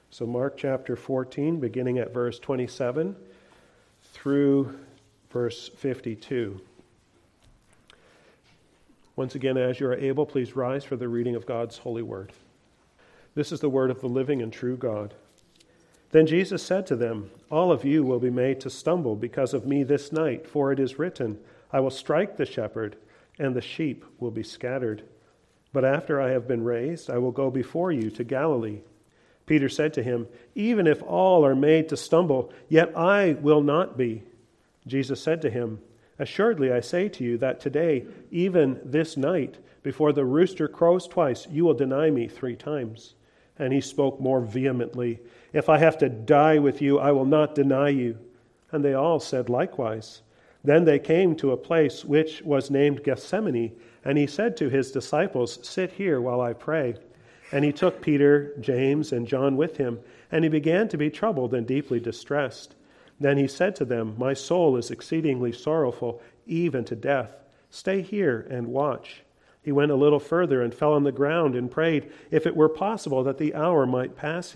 So Mark chapter 14, beginning at verse 27 through verse 52. Once again, as you are able, please rise for the reading of God's holy word. This is the word of the living and true God. Then Jesus said to them, "All of you will be made to stumble because of me this night, for it is written, I will strike the shepherd, and the sheep will be scattered. But after I have been raised, I will go before you to Galilee." Peter said to him, "Even if all are made to stumble, yet I will not be." Jesus said to him, "Assuredly I say to you that today, even this night, before the rooster crows twice, you will deny me 3 times." And he spoke more vehemently, "If I have to die with you, I will not deny you." And they all said likewise. Then they came to a place which was named Gethsemane, and he said to his disciples, "Sit here while I pray." And he took Peter, James, and John with him, and he began to be troubled and deeply distressed. Then he said to them, "My soul is exceedingly sorrowful, even to death. Stay here and watch." He went a little further and fell on the ground and prayed, if it were possible, that the hour might pass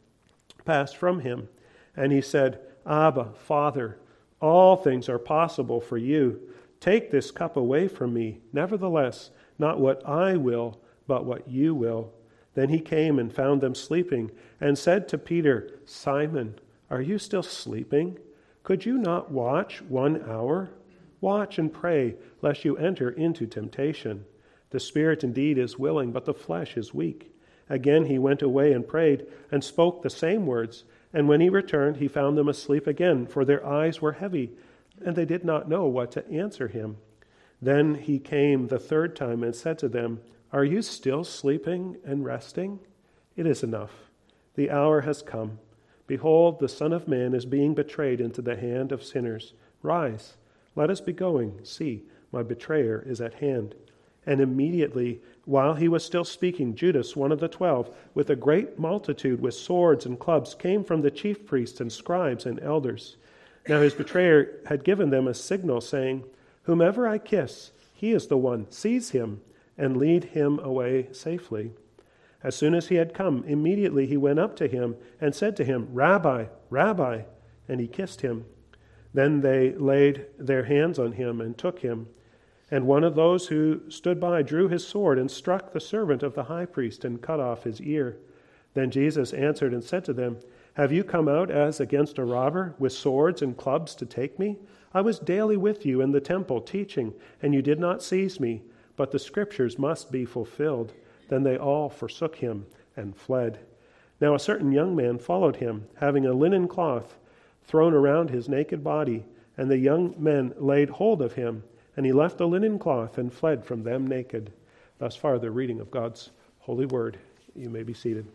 from him. And he said, "Abba, Father, all things are possible for you. Take this cup away from me. Nevertheless, not what I will, but what you will." Then he came and found them sleeping, and said to Peter, "Simon, are you still sleeping? Could you not watch 1 hour? Watch and pray, lest you enter into temptation. The spirit indeed is willing, but the flesh is weak." Again he went away and prayed, and spoke the same words. And when he returned, he found them asleep again, for their eyes were heavy, and they did not know what to answer him. Then he came the 3rd time and said to them, "Are you still sleeping and resting? It is enough. The hour has come. Behold, the Son of Man is being betrayed into the hand of sinners. Rise, let us be going. See, my betrayer is at hand." And immediately, while he was still speaking, Judas, one of the 12, with a great multitude with swords and clubs, came from the chief priests and scribes and elders. Now his betrayer had given them a signal, saying, "Whomever I kiss, he is the one. Seize him and lead him away safely." As soon as he had come, immediately he went up to him and said to him, "Rabbi, Rabbi," and he kissed him. Then they laid their hands on him and took him. And one of those who stood by drew his sword and struck the servant of the high priest and cut off his ear. Then Jesus answered and said to them, "Have you come out as against a robber with swords and clubs to take me? I was daily with you in the temple teaching, and you did not seize me, but the scriptures must be fulfilled." Then they all forsook him and fled. Now a certain young man followed him, having a linen cloth thrown around his naked body, and the young men laid hold of him, and he left the linen cloth and fled from them naked. Thus far the reading of God's holy word. You may be seated.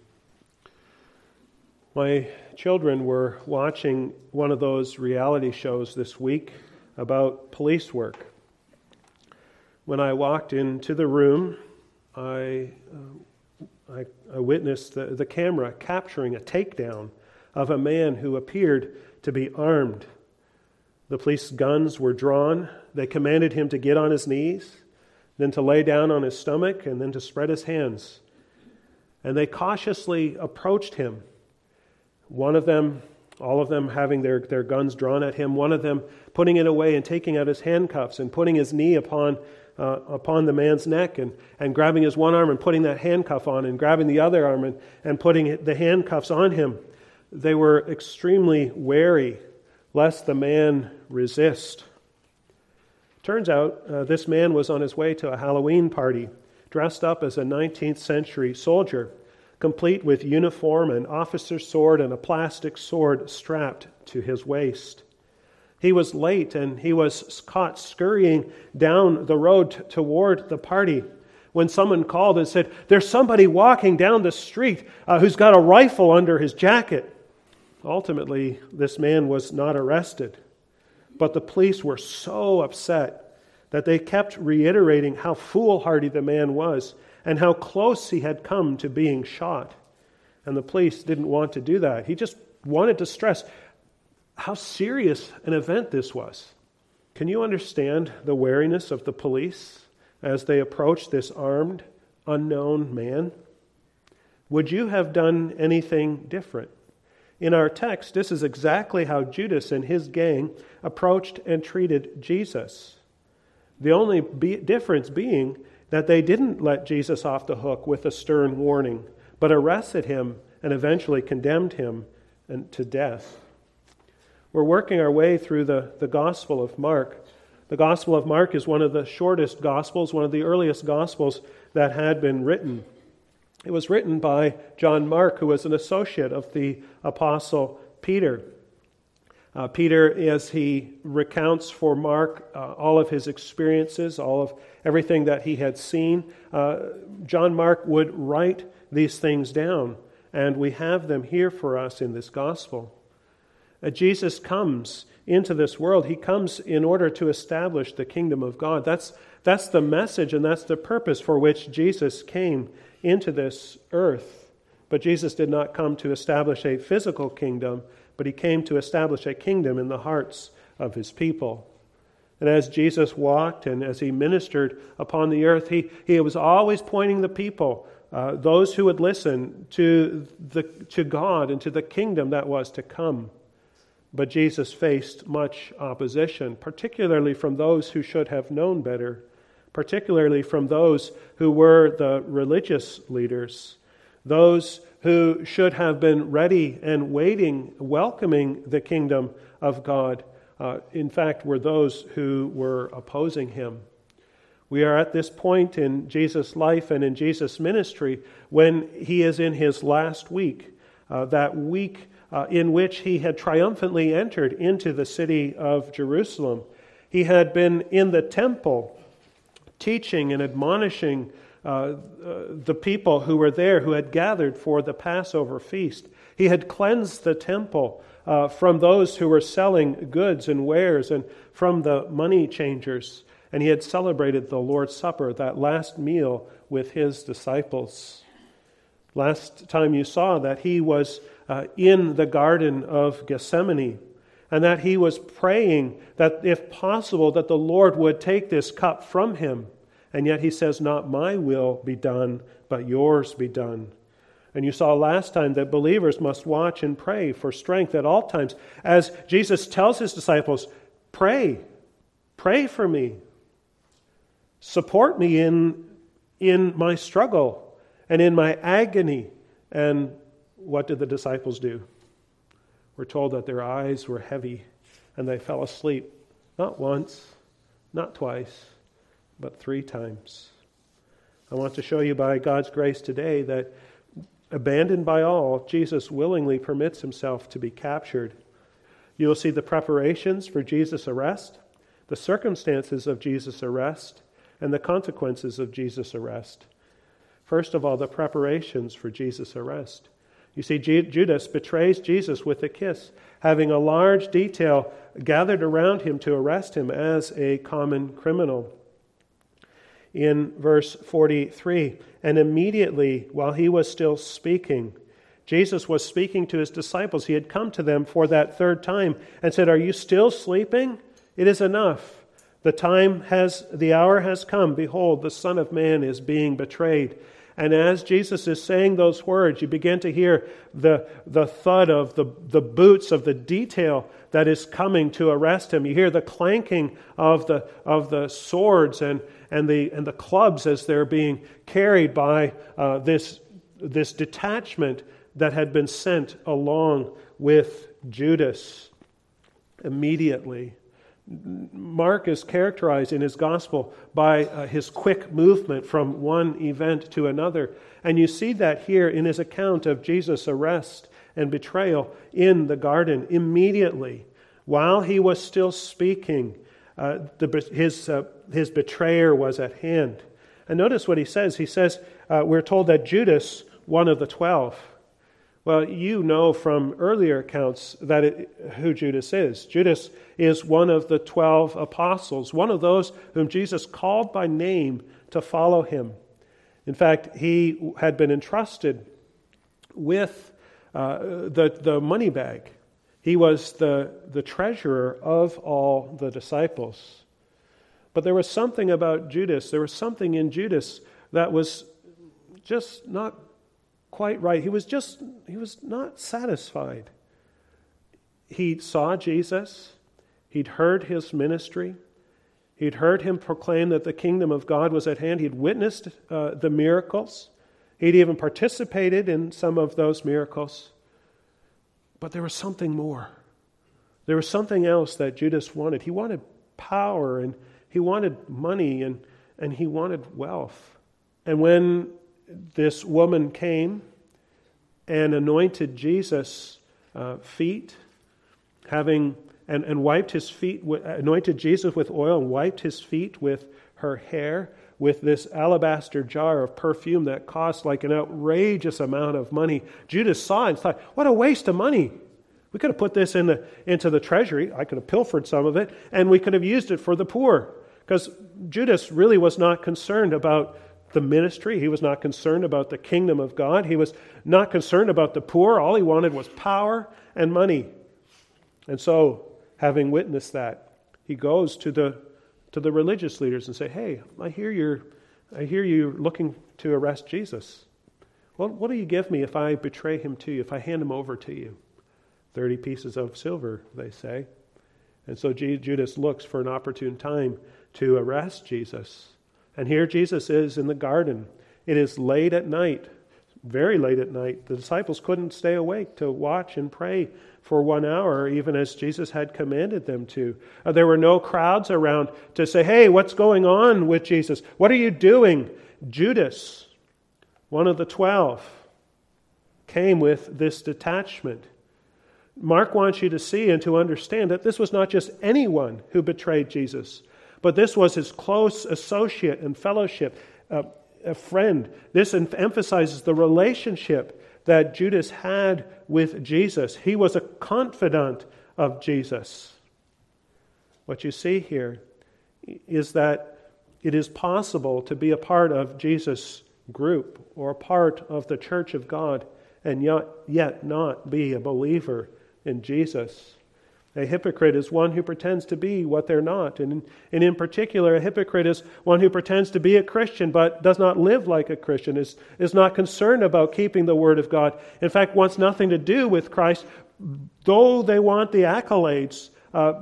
My children were watching one of those reality shows this week about police work. When I walked into the room, I witnessed the camera capturing a takedown of a man who appeared to be armed. The police guns were drawn. They commanded him to get on his knees, then to lay down on his stomach, and then to spread his hands. And they cautiously approached him. One of them, all of them having their guns drawn at him, one of them putting it away and taking out his handcuffs and putting his knee upon the man's neck and grabbing his one arm and putting that handcuff on and grabbing the other arm and putting the handcuffs on him. They were extremely wary lest the man resist. Turns out this man was on his way to a Halloween party, dressed up as a 19th century soldier, complete with uniform and officer's sword and a plastic sword strapped to his waist. He was late and he was caught scurrying down the road toward the party when someone called and said, "There's somebody walking down the street who's got a rifle under his jacket." Ultimately, this man was not arrested, but the police were so upset that they kept reiterating how foolhardy the man was and how close he had come to being shot. And the police didn't want to do that. He just wanted to stress how serious an event this was. Can you understand the wariness of the police as they approached this armed, unknown man? Would you have done anything different? In our text, this is exactly how Judas and his gang approached and treated Jesus. The only difference being that they didn't let Jesus off the hook with a stern warning, but arrested him and eventually condemned him to death. We're working our way through the Gospel of Mark. The Gospel of Mark is one of the shortest Gospels, one of the earliest Gospels that had been written. It was written by John Mark, who was an associate of the Apostle Peter. Peter, as he recounts for Mark all of his experiences, all of everything that he had seen, John Mark would write these things down, and we have them here for us in this gospel. Jesus comes into this world. He comes in order to establish the kingdom of God. That's the message, and that's the purpose for which Jesus came into this earth. But Jesus did not come to establish a physical kingdom, but he came to establish a kingdom in the hearts of his people. And as Jesus walked and as he ministered upon the earth, he was always pointing the people, those who would listen, to God and to the kingdom that was to come. But Jesus faced much opposition, particularly from those who should have known better, particularly from those who were the religious leaders, those who should have been ready and waiting, welcoming the kingdom of God, in fact, were those who were opposing him. We are at this point in Jesus' life and in Jesus' ministry when he is in his last week, that week in which he had triumphantly entered into the city of Jerusalem. He had been in the temple teaching and admonishing the people who were there, who had gathered for the Passover feast. He had cleansed the temple from those who were selling goods and wares and from the money changers. And he had celebrated the Lord's Supper, that last meal with his disciples. Last time you saw that he was in the Garden of Gethsemane, and that he was praying that if possible that the Lord would take this cup from him. And yet he says, not my will be done, but yours be done. And you saw last time that believers must watch and pray for strength at all times. As Jesus tells his disciples, pray for me. Support me in my struggle and in my agony. And what did the disciples do? We're told that their eyes were heavy and they fell asleep. Not once, not twice, but 3 times. I want to show you by God's grace today that abandoned by all, Jesus willingly permits himself to be captured. You will see the preparations for Jesus' arrest, the circumstances of Jesus' arrest, and the consequences of Jesus' arrest. First of all, the preparations for Jesus' arrest. You see, Judas betrays Jesus with a kiss, having a large detail gathered around him to arrest him as a common criminal. In verse 43, and immediately while he was still speaking, Jesus was speaking to his disciples. He had come to them for that 3rd time and said, are you still sleeping? It is enough. The hour has come. Behold, the Son of Man is being betrayed. And as Jesus is saying those words, you begin to hear the thud of the boots, of the detail that is coming to arrest him. You hear the clanking of the swords and the clubs as they're being carried by this detachment that had been sent along with Judas. Immediately, Mark is characterized in his gospel by his quick movement from one event to another. And you see that here in his account of Jesus' arrest and betrayal in the garden. Immediately, while he was still speaking, his betrayer was at hand. And notice what he says. He says, we're told that Judas, one of the 12. Well, you know from earlier accounts who Judas is. Judas is one of the 12 apostles, one of those whom Jesus called by name to follow him. In fact, he had been entrusted with the money bag. He was the treasurer of all the disciples. But there was something about Judas, there was something in Judas that was just not quite right. He was not satisfied. He saw Jesus. He'd heard his ministry. He'd heard him proclaim that the kingdom of God was at hand. He'd witnessed the miracles. He'd even participated in some of those miracles. But there was something more. There was something else that Judas wanted. He wanted power, and he wanted money, and he wanted wealth. And when this woman came and anointed Jesus' feet, and wiped his feet, anointed Jesus with oil and wiped his feet with her hair, with this alabaster jar of perfume that cost like an outrageous amount of money. Judas saw it and thought, what a waste of money. We could have put this into the treasury. I could have pilfered some of it, and we could have used it for the poor. Because Judas really was not concerned about the ministry. He was not concerned about the kingdom of God. He was not concerned about the poor. All he wanted was power and money. And so, having witnessed that, he goes to the religious leaders and say, "Hey, I hear you're looking to arrest Jesus. Well, what do you give me if I betray him to you, if I hand him over to you?" 30 pieces of silver, they say. And so Judas looks for an opportune time to arrest Jesus. And here Jesus is in the garden. It is late at night, very late at night. The disciples couldn't stay awake to watch and pray for 1 hour, even as Jesus had commanded them to. There were no crowds around to say, "Hey, what's going on with Jesus? What are you doing?" Judas, one of the 12, came with this detachment. Mark wants you to see and to understand that this was not just anyone who betrayed Jesus, but this was his close associate and fellowship, a friend. This emphasizes the relationship that Judas had with Jesus. He was a confidant of Jesus. What you see here is that it is possible to be a part of Jesus' group or a part of the church of God and yet not be a believer in Jesus. A hypocrite is one who pretends to be what they're not. And in particular, a hypocrite is one who pretends to be a Christian but does not live like a Christian, is not concerned about keeping the Word of God. In fact, wants nothing to do with Christ, though they want the accolades.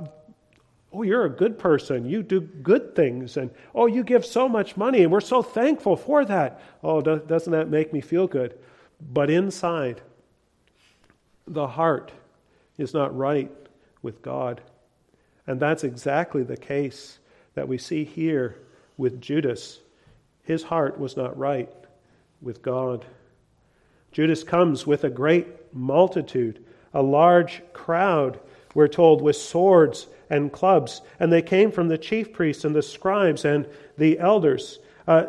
Oh, you're a good person. You do good things. And, oh, you give so much money, and we're so thankful for that. Oh, doesn't that make me feel good? But inside, the heart is not right with God. And that's exactly the case that we see here with Judas. His heart was not right with God. Judas comes with a great multitude, a large crowd, we're told, with swords and clubs. And they came from the chief priests and the scribes and the elders.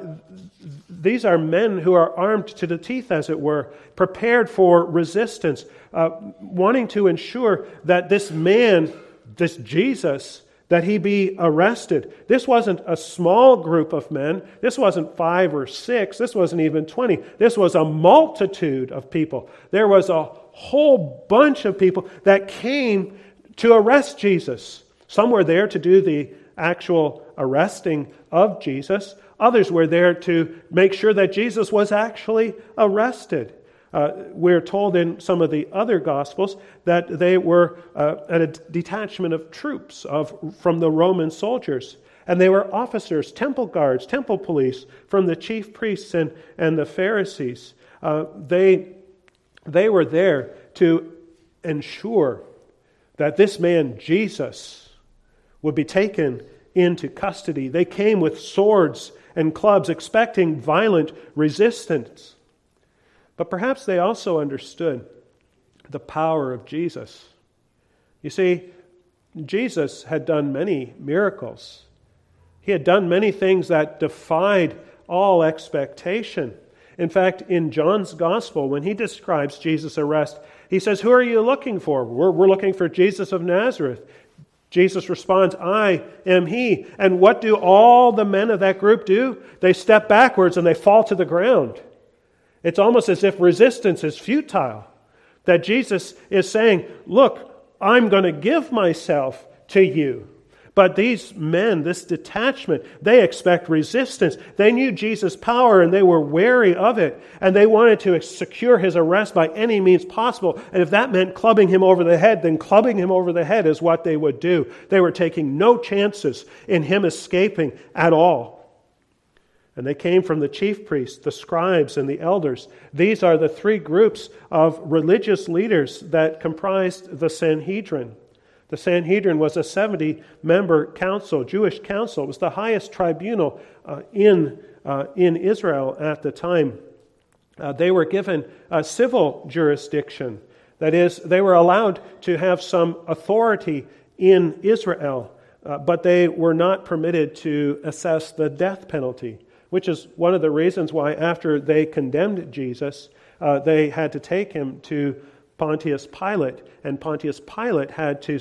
These are men who are armed to the teeth, as it were, prepared for resistance, wanting to ensure that this man, this Jesus, that he be arrested. This wasn't a small group of men. This wasn't 5 or 6. This wasn't even 20. This was a multitude of people. There was a whole bunch of people that came to arrest Jesus. Some were there to do the actual arresting of Jesus. Others were there to make sure that Jesus was actually arrested. We're told in some of the other Gospels that they were at a detachment of troops from the Roman soldiers. And they were officers, temple guards, temple police from the chief priests and the Pharisees. They were there to ensure that this man, Jesus, would be taken into custody. They came with swords and clubs, expecting violent resistance. But perhaps they also understood the power of Jesus. You see, Jesus had done many miracles. He had done many things that defied all expectation. In fact, in John's Gospel, when he describes Jesus' arrest, he says, "Who are you looking for?" We're looking for Jesus of Nazareth. Jesus responds, "I am he." And what do all the men of that group do? They step backwards and they fall to the ground. It's almost as if resistance is futile. That Jesus is saying, "Look, I'm going to give myself to you. But these men, this detachment, they expect resistance. They knew Jesus' power and they were wary of it. And they wanted to secure his arrest by any means possible. And if that meant clubbing him over the head, then clubbing him over the head is what they would do. They were taking no chances in him escaping at all. And they came from the chief priests, the scribes, and the elders. These are the three groups of religious leaders that comprised the Sanhedrin. The Sanhedrin was a 70-member council, Jewish council. It was the highest tribunal in Israel at the time. They were given a civil jurisdiction. That is, they were allowed to have some authority in Israel, but they were not permitted to assess the death penalty, which is one of the reasons why after they condemned Jesus, they had to take him to Pontius Pilate, and Pontius Pilate had to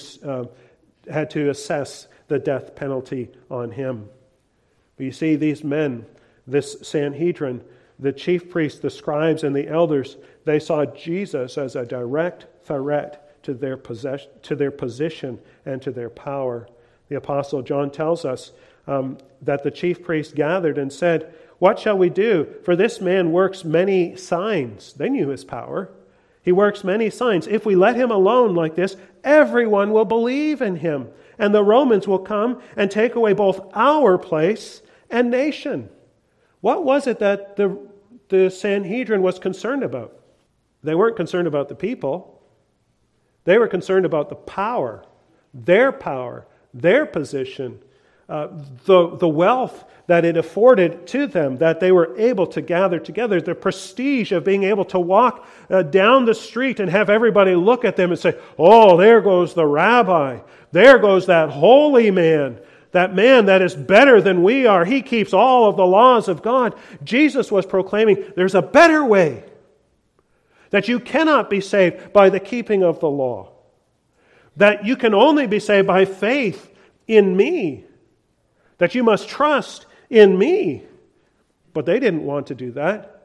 assess the death penalty on him. But you see, these men, this Sanhedrin, the chief priests, the scribes, and the elders, they saw Jesus as a direct threat to their position and to their power. The Apostle John tells us that the chief priests gathered and said, "What shall we do? For this man works many signs." They knew his power. He works many signs. If we let him alone like this, everyone will believe in him, and the Romans will come and take away both our place and nation. What was it that the Sanhedrin was concerned about? They weren't concerned about the people. They were concerned about the power, their position, the wealth that it afforded to them, that they were able to gather together, the prestige of being able to walk down the street and have everybody look at them and say, "Oh, there goes the rabbi. There goes that holy man. That man that is better than we are. He keeps all of the laws of God." Jesus was proclaiming there's a better way, that you cannot be saved by the keeping of the law, that you can only be saved by faith in me, that you must trust in me. But they didn't want to do that.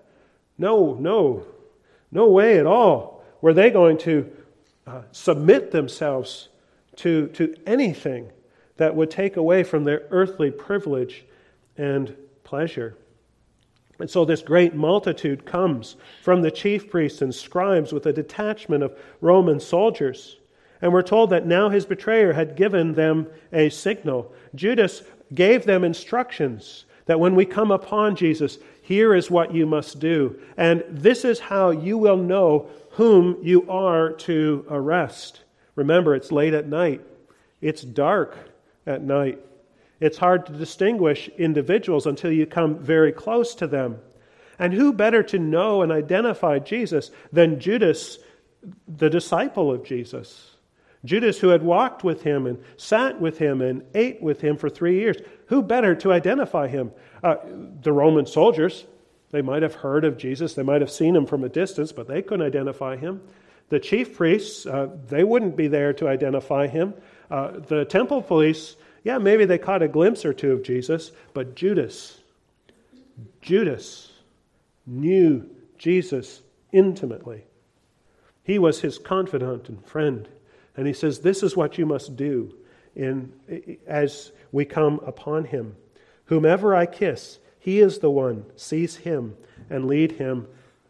No way at all were they going to submit themselves to anything that would take away from their earthly privilege and pleasure. And so this great multitude comes from the chief priests and scribes with a detachment of Roman soldiers. And we're told that now his betrayer had given them a signal. Judas gave them instructions that when we come upon Jesus, here is what you must do. And this is how you will know whom you are to arrest. Remember, it's late at night. It's dark at night. It's hard to distinguish individuals until you come very close to them. And who better to know and identify Jesus than Judas, the disciple of Jesus? Judas, who had walked with him and sat with him and ate with him for 3 years. Who better to identify him? The Roman soldiers, they might have heard of Jesus. They might have seen him from a distance, but they couldn't identify him. The chief priests, they wouldn't be there to identify him. The temple police, yeah, maybe they caught a glimpse or two of Jesus, but Judas knew Jesus intimately. He was his confidant and friend. And he says, this is what you must do as we come upon him. Whomever I kiss, he is the one. Seize him and lead him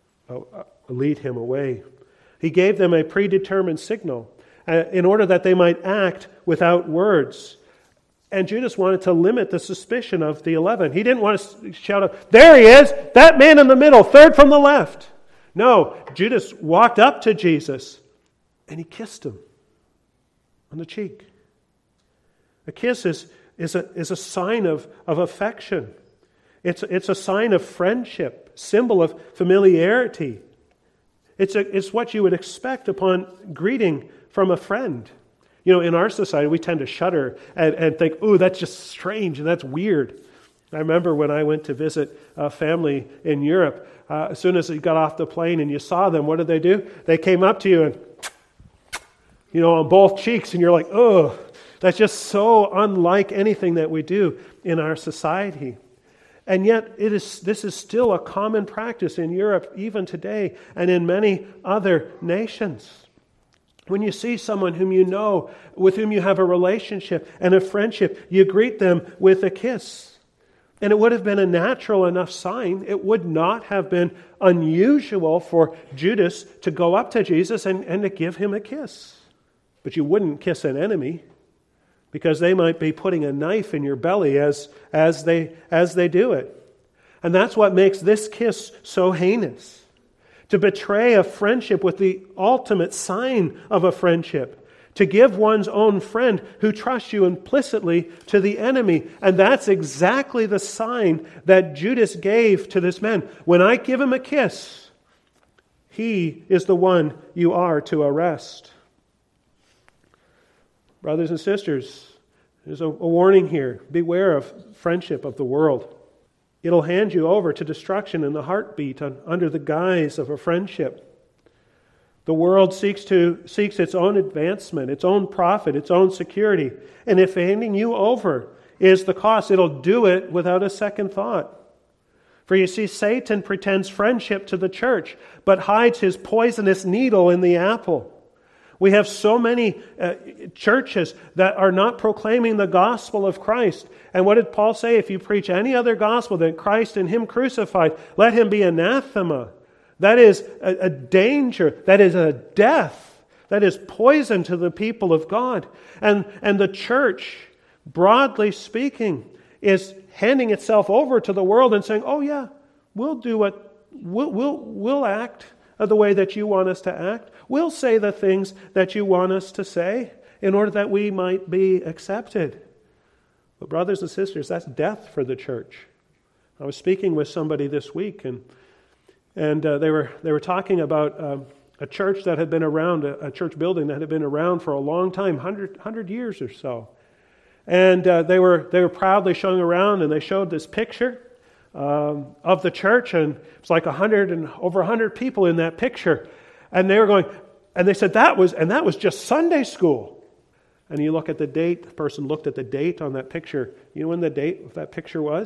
away. He gave them a predetermined signal in order that they might act without words. And Judas wanted to limit the suspicion of the 11. He didn't want to shout out, "There he is, that man in the middle, third from the left." No, Judas walked up to Jesus and he kissed him on the cheek. A kiss is a sign of affection. It's a sign of friendship, symbol of familiarity. It's what you would expect upon greeting from a friend. You know, in our society, we tend to shudder and think, "Ooh, that's just strange and that's weird." I remember when I went to visit a family in Europe, as soon as you got off the plane and you saw them, what did they do? They came up to you and, on both cheeks, and you're like, "Oh, that's just so unlike anything that we do in our society." And yet, this is still a common practice in Europe even today and in many other nations. When you see someone whom you know, with whom you have a relationship and a friendship, you greet them with a kiss. And it would have been a natural enough sign. It would not have been unusual for Judas to go up to Jesus and to give him a kiss. But you wouldn't kiss an enemy, because they might be putting a knife in your belly as they do it. And that's what makes this kiss so heinous. To betray a friendship with the ultimate sign of a friendship. To give one's own friend who trusts you implicitly to the enemy. And that's exactly the sign that Judas gave to this man. When I give him a kiss, he is the one you are to arrest. Brothers and sisters, there's a warning here. Beware of friendship of the world. It'll hand you over to destruction in the heartbeat under the guise of a friendship. The world seeks its own advancement, its own profit, its own security. And if handing you over is the cost, it'll do it without a second thought. For you see, Satan pretends friendship to the church, but hides his poisonous needle in the apple. We have so many churches that are not proclaiming the gospel of Christ. And what did Paul say? If you preach any other gospel than Christ and Him crucified, let him be anathema. That is a danger. That is a death. That is poison to the people of God. And the church, broadly speaking, is handing itself over to the world and saying, oh yeah, we'll act the way that you want us to act. We'll say the things that you want us to say in order that we might be accepted. But brothers and sisters, that's death for the church. I was speaking with somebody this week, and they were talking about a church that had been around, a church building that had been around for a long time, 100 years or so. And they were proudly showing around, and they showed this picture of the church, and it's like over 100 people in that picture. And they were going, and they said that was just Sunday school. And you look at the date, the person looked at the date on that picture. You know when the date of that picture was?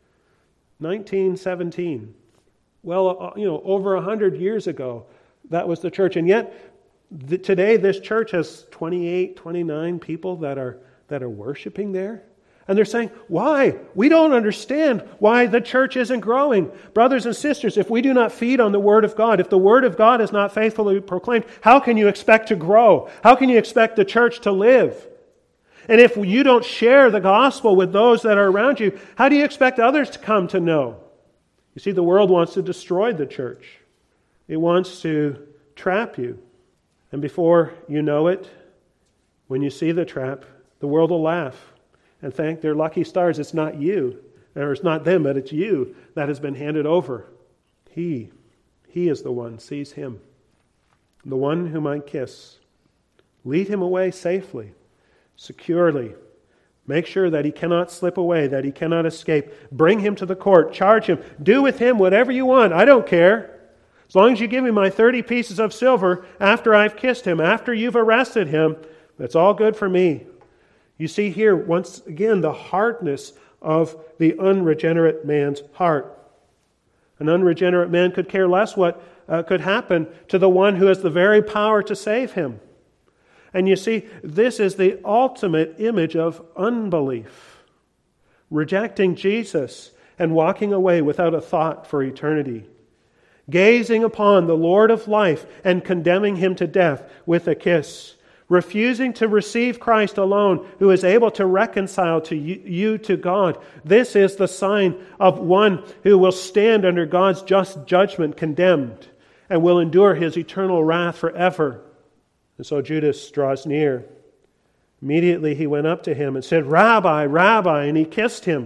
1917. Well, over 100 years ago, that was the church. And yet, today this church has 28, 29 people that are worshiping there. And they're saying, why? We don't understand why the church isn't growing. Brothers and sisters, if we do not feed on the Word of God, if the Word of God is not faithfully proclaimed, how can you expect to grow? How can you expect the church to live? And if you don't share the gospel with those that are around you, how do you expect others to come to know? You see, the world wants to destroy the church. It wants to trap you. And before you know it, when you see the trap, the world will laugh and thank their lucky stars it's not you, or it's not them, but it's you that has been handed over. He is the one, seize him. The one whom I kiss. Lead him away safely, securely. Make sure that he cannot slip away, that he cannot escape. Bring him to the court, charge him. Do with him whatever you want, I don't care. As long as you give me my 30 pieces of silver after I've kissed him, after you've arrested him, that's all good for me. You see here, once again, the hardness of the unregenerate man's heart. An unregenerate man could care less what could happen to the one who has the very power to save him. And you see, this is the ultimate image of unbelief. Rejecting Jesus and walking away without a thought for eternity. Gazing upon the Lord of life and condemning him to death with a kiss. Refusing to receive Christ alone, who is able to reconcile to you to God. This is the sign of one who will stand under God's just judgment condemned and will endure his eternal wrath forever. And so Judas draws near. Immediately he went up to him and said, Rabbi, Rabbi, and he kissed him.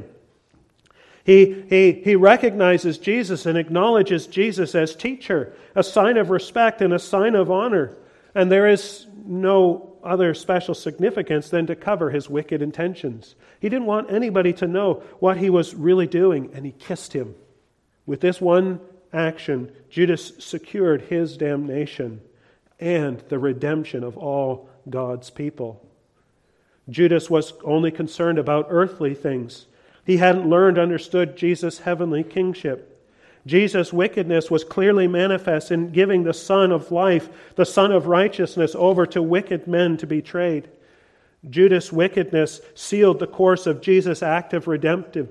He recognizes Jesus and acknowledges Jesus as teacher, a sign of respect and a sign of honor. And there is no other special significance than to cover his wicked intentions. He didn't want anybody to know what he was really doing, and he kissed him. With this one action, Judas secured his damnation and the redemption of all God's people. Judas was only concerned about earthly things. He hadn't understood Jesus' heavenly kingship. Jesus' wickedness was clearly manifest in giving the Son of life, the Son of righteousness, over to wicked men to be betrayed. Judas' wickedness sealed the course of Jesus' his redemptive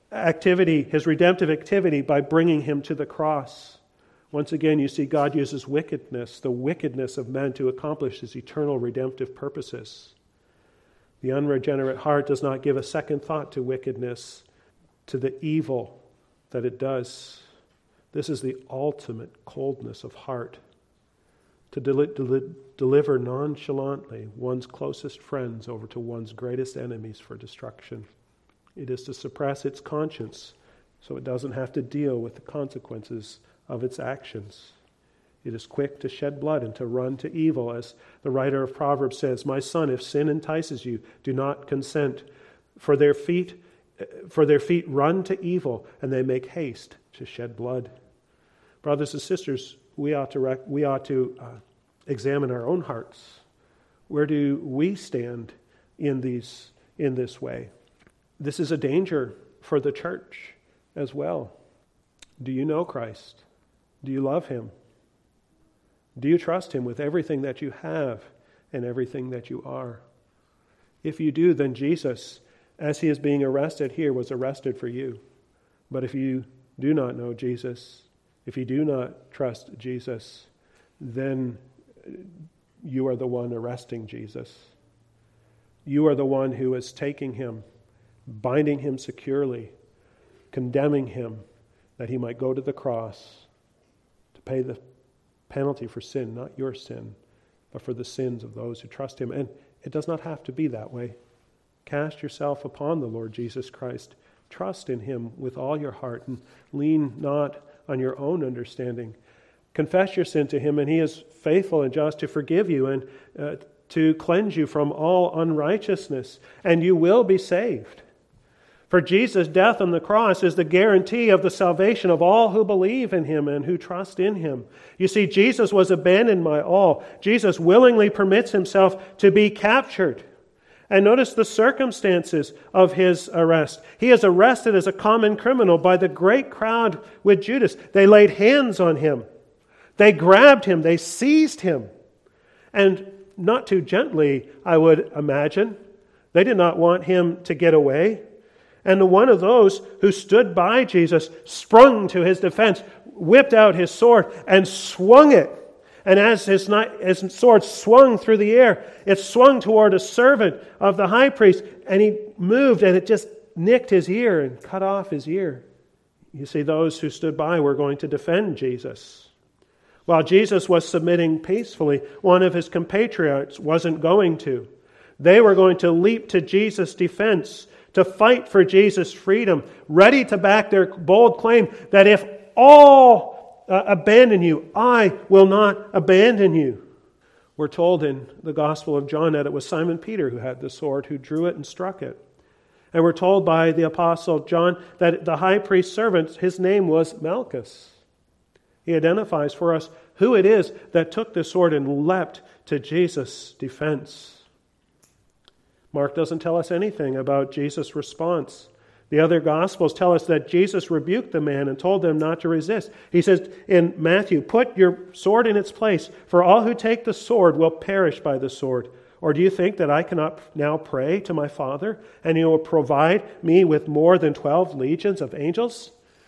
activity by bringing him to the cross. Once again, you see God uses wickedness, the wickedness of men, to accomplish his eternal redemptive purposes. The unregenerate heart does not give a second thought to wickedness, to the evil that it does. This is the ultimate coldness of heart. To deliver nonchalantly one's closest friends over to one's greatest enemies for destruction. It is to suppress its conscience so it doesn't have to deal with the consequences of its actions. It is quick to shed blood and to run to evil, as the writer of Proverbs says, "My son, if sin entices you, do not consent. For their feet run to evil, and they make haste to shed blood." Brothers and sisters, we ought to examine our own hearts. Where do we stand in this way? This is a danger for the church as well. Do you know Christ? Do you love him? Do you trust him with everything that you have and everything that you are? If you do, then Jesus, as he is being arrested here, was arrested for you. But if you do not know Jesus, if you do not trust Jesus, then you are the one arresting Jesus. You are the one who is taking him, binding him securely, condemning him that he might go to the cross to pay the penalty for sin, not your sin, but for the sins of those who trust him. And it does not have to be that way. Cast yourself upon the Lord Jesus Christ. Trust in him with all your heart and lean not on your own understanding. Confess your sin to him, and he is faithful and just to forgive you and to cleanse you from all unrighteousness, and you will be saved. For Jesus' death on the cross is the guarantee of the salvation of all who believe in him and who trust in him. You see, Jesus was abandoned by all. Jesus willingly permits himself to be captured. And notice the circumstances of his arrest. He is arrested as a common criminal by the great crowd with Judas. They laid hands on him. They grabbed him. They seized him. And not too gently, I would imagine. They did not want him to get away. And one of those who stood by Jesus sprung to his defense, whipped out his sword, and swung it. And as his sword swung through the air, it swung toward a servant of the high priest, and he moved, and it just nicked his ear and cut off his ear. You see, those who stood by were going to defend Jesus. While Jesus was submitting peacefully, one of his compatriots wasn't going to. They were going to leap to Jesus' defense, to fight for Jesus' freedom, ready to back their bold claim that if all abandon you, I will not abandon you. We're told in the Gospel of John that it was Simon Peter who had the sword, who drew it and struck it. And we're told by the Apostle John that the high priest's servant, his name was Malchus. He identifies for us who it is that took the sword and leapt to Jesus' defense. Mark doesn't tell us anything about Jesus' response. The other Gospels tell us that Jesus rebuked the man and told them not to resist. He says in Matthew, "Put your sword in its place, for all who take the sword will perish by the sword. Or do you think that I cannot now pray to my Father, and he will provide me with more than 12 legions of angels?"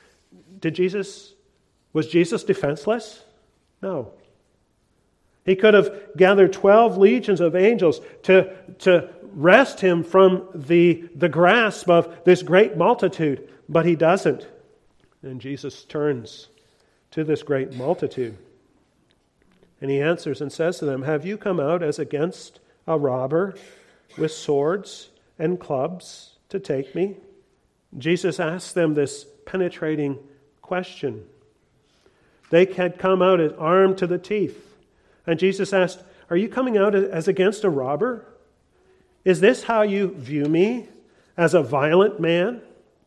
Was Jesus defenseless? No. He could have gathered 12 legions of angels to wrest him from the grasp of this great multitude, but he doesn't. And Jesus turns to this great multitude, and he answers and says to them, "Have you come out as against a robber with swords and clubs to take me?" Jesus asks them this penetrating question. They had come out armed to the teeth. And Jesus asked, "Are you coming out as against a robber? Is this how you view me, as a violent man?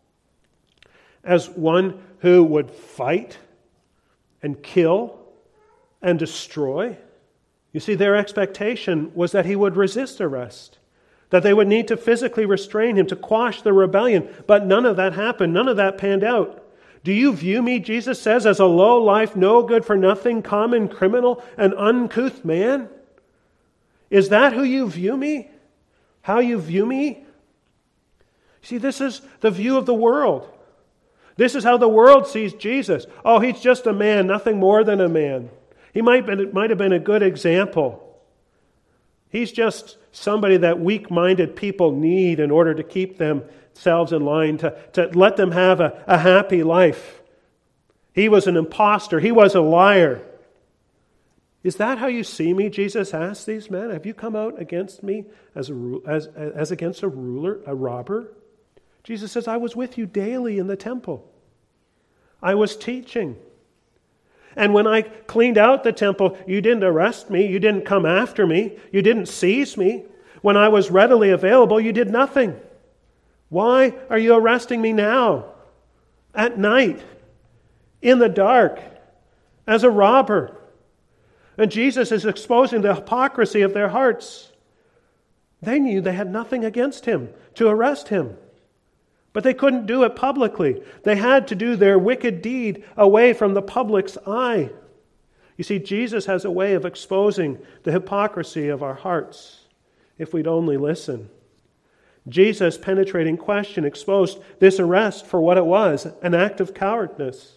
As one who would fight and kill and destroy?" You see, their expectation was that he would resist arrest, that they would need to physically restrain him to quash the rebellion. But none of that happened. None of that panned out. Do you view me, Jesus says, as a low-life, no-good-for-nothing, common criminal, an uncouth man? Is that who you view me? How you view me? See, this is the view of the world. This is how the world sees Jesus. Oh, he's just a man, nothing more than a man. He might have been a good example. He's just somebody that weak-minded people need in order to keep themselves in line, to let them have a happy life. He was an imposter. He was a liar. Is that how you see me? Jesus asked these men. Have you come out against me as against a ruler, a robber? Jesus says, I was with you daily in the temple. I was teaching. And when I cleaned out the temple, you didn't arrest me. You didn't come after me. You didn't seize me. When I was readily available, you did nothing. Why are you arresting me now? At night, in the dark, as a robber? And Jesus is exposing the hypocrisy of their hearts. They knew they had nothing against him to arrest him. But they couldn't do it publicly. They had to do their wicked deed away from the public's eye. You see, Jesus has a way of exposing the hypocrisy of our hearts if we'd only listen. Jesus' penetrating question exposed this arrest for what it was, an act of cowardice.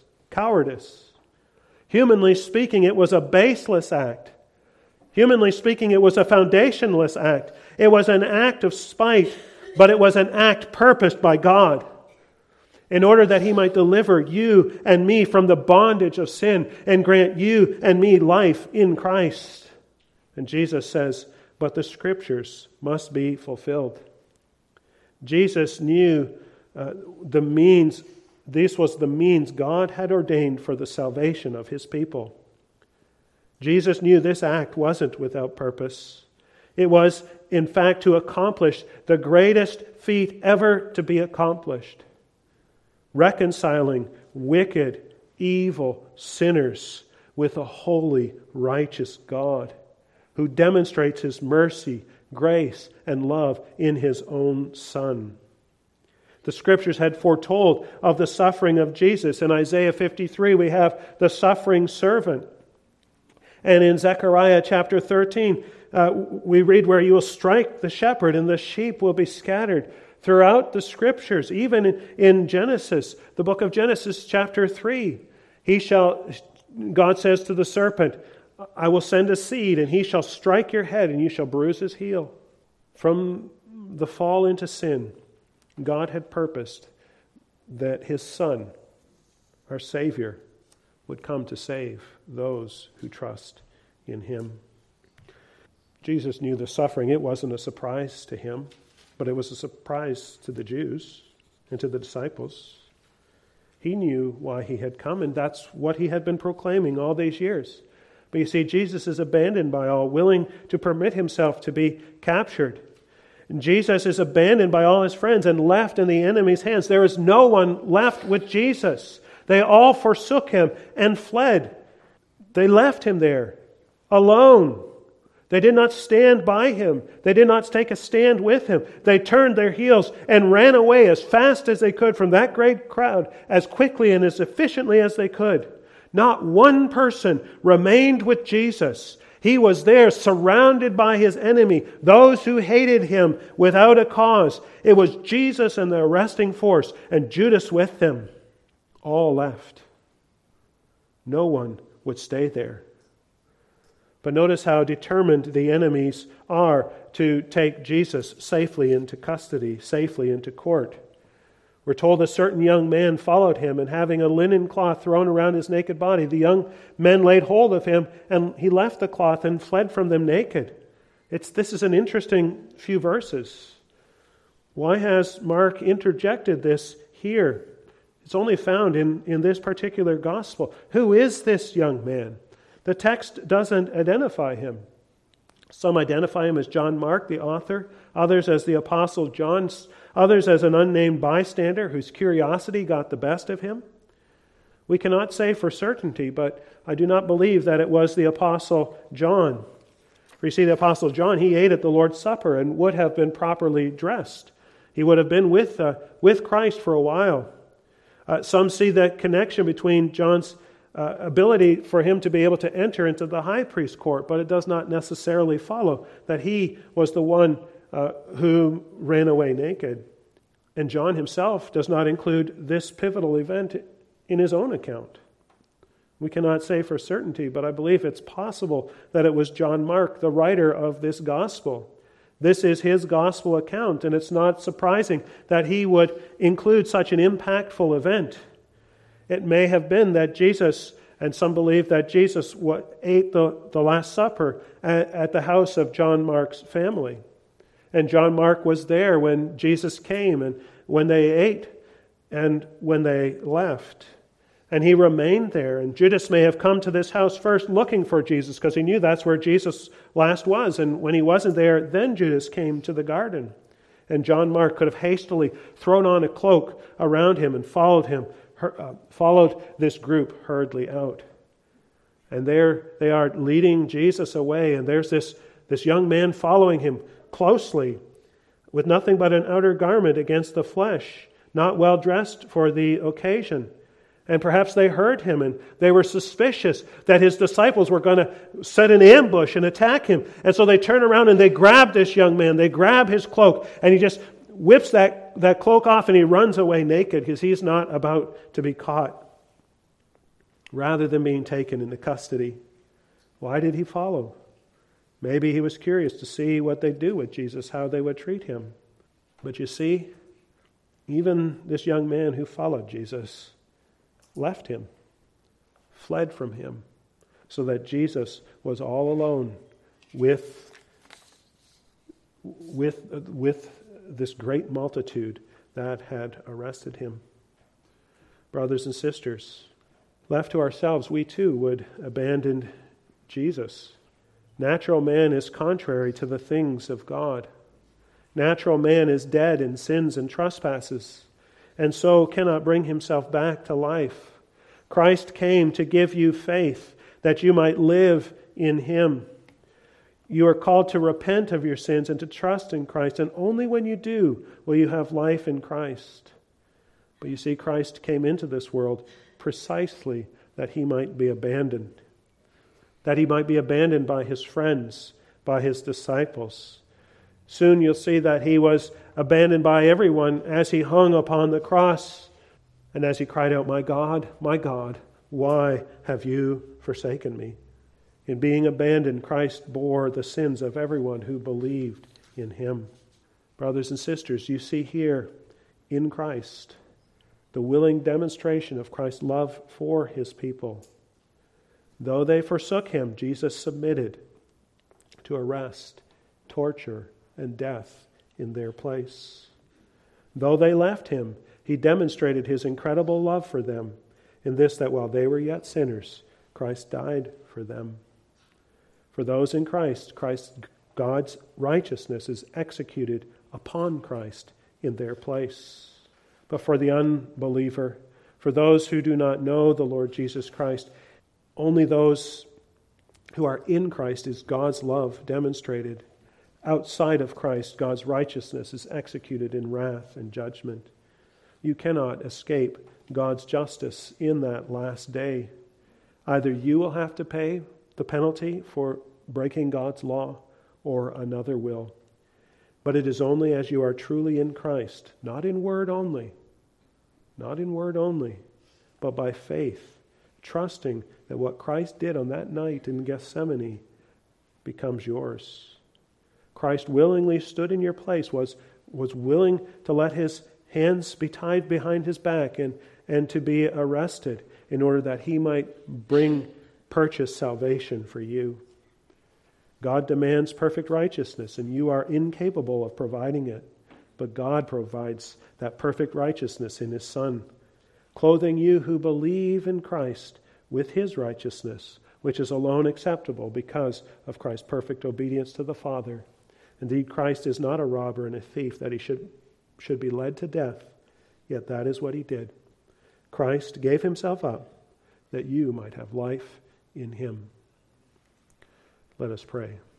Humanly speaking, it was a baseless act. Humanly speaking, it was a foundationless act. It was an act of spite, but it was an act purposed by God in order that he might deliver you and me from the bondage of sin and grant you and me life in Christ. And Jesus says, but the Scriptures must be fulfilled. Jesus knew the means. This was the means God had ordained for the salvation of his people. Jesus knew this act wasn't without purpose. It was, in fact, to accomplish the greatest feat ever to be accomplished. Reconciling wicked, evil sinners with a holy, righteous God who demonstrates his mercy, grace, and love in his own Son. The Scriptures had foretold of the suffering of Jesus. In Isaiah 53, we have the suffering servant. And in Zechariah chapter 13, we read where you will strike the shepherd and the sheep will be scattered. Throughout the Scriptures, even in Genesis, the book of Genesis chapter 3, God says to the serpent, I will send a seed and he shall strike your head and you shall bruise his heel. From the fall into sin, God had purposed that his Son, our Savior, would come to save those who trust in him. Jesus knew the suffering. It wasn't a surprise to him, but it was a surprise to the Jews and to the disciples. He knew why he had come, and that's what he had been proclaiming all these years. But you see, Jesus is abandoned by all, willing to permit himself to be captured. And Jesus is abandoned by all his friends and left in the enemy's hands. There is no one left with Jesus. They all forsook him and fled. They left him there, alone. They did not stand by him. They did not take a stand with him. They turned their heels and ran away as fast as they could from that great crowd, as quickly and as efficiently as they could. Not one person remained with Jesus. He was there surrounded by his enemy, those who hated him without a cause. It was Jesus and the arresting force, and Judas with them. All left. No one would stay there. But notice how determined the enemies are to take Jesus safely into custody, safely into court. We're told a certain young man followed him, and having a linen cloth thrown around his naked body, the young men laid hold of him, and he left the cloth and fled from them naked. This is an interesting few verses. Why has Mark interjected this here? It's only found in this particular gospel. Who is this young man? The text doesn't identify him. Some identify him as John Mark, the author, others as the Apostle John, others as an unnamed bystander whose curiosity got the best of him. We cannot say for certainty, but I do not believe that it was the Apostle John. For you see, the Apostle John, he ate at the Lord's Supper and would have been properly dressed. He would have been with Christ for a while. Some see that connection between John's ability for him to be able to enter into the high priest's court, but it does not necessarily follow that he was the one who ran away naked. And John himself does not include this pivotal event in his own account. We cannot say for certainty, but I believe it's possible that it was John Mark, the writer of this gospel. This is his gospel account, and it's not surprising that he would include such an impactful event. It may have been that Jesus, and some believe that Jesus ate the Last Supper at the house of John Mark's family. And John Mark was there when Jesus came, and when they ate, and when they left. And he remained there. And Judas may have come to this house first looking for Jesus because he knew that's where Jesus last was. And when he wasn't there, then Judas came to the garden. And John Mark could have hastily thrown on a cloak around him and followed this group hurriedly out. And there they are leading Jesus away. And there's this young man following him closely with nothing but an outer garment against the flesh, not well dressed for the occasion. And perhaps they heard him and they were suspicious that his disciples were going to set an ambush and attack him. And so they turn around and they grab this young man. They grab his cloak and he just whips that cloak off and he runs away naked because he's not about to be caught. Rather than being taken into custody. Why did he follow? Maybe he was curious to see what they'd do with Jesus, how they would treat him. But you see, even this young man who followed Jesus left him, fled from him, so that Jesus was all alone with this great multitude that had arrested him. Brothers and sisters, left to ourselves, we too would abandon Jesus. Natural man is contrary to the things of God. Natural man is dead in sins and trespasses, and so cannot bring himself back to life. Christ came to give you faith that you might live in him. You are called to repent of your sins and to trust in Christ, and only when you do will you have life in Christ. But you see, Christ came into this world precisely that he might be abandoned. That he might be abandoned by his friends, by his disciples. Soon you'll see that he was abandoned by everyone as he hung upon the cross and as he cried out, my God, why have you forsaken me?" In being abandoned, Christ bore the sins of everyone who believed in him. Brothers and sisters, you see here in Christ the willing demonstration of Christ's love for his people. Though they forsook him, Jesus submitted to arrest, torture, and death in their place. Though they left him, he demonstrated his incredible love for them in this, that while they were yet sinners, Christ died for them. For those in Christ, God's righteousness is executed upon Christ in their place. But for the unbeliever, for those who do not know the Lord Jesus Christ, only those who are in Christ is God's love demonstrated. Outside of Christ, God's righteousness is executed in wrath and judgment. You cannot escape God's justice in that last day. Either you will have to pay the penalty for breaking God's law, or another will. But it is only as you are truly in Christ, not in word only, but by faith, trusting that what Christ did on that night in Gethsemane becomes yours. Christ willingly stood in your place, was willing to let his hands be tied behind his back and to be arrested in order that he might purchase salvation for you. God demands perfect righteousness, and you are incapable of providing it. But God provides that perfect righteousness in his Son, clothing you who believe in Christ with his righteousness, which is alone acceptable because of Christ's perfect obedience to the Father. Indeed, Christ is not a robber and a thief that he should be led to death, yet that is what he did. Christ gave himself up that you might have life in him. Let us pray.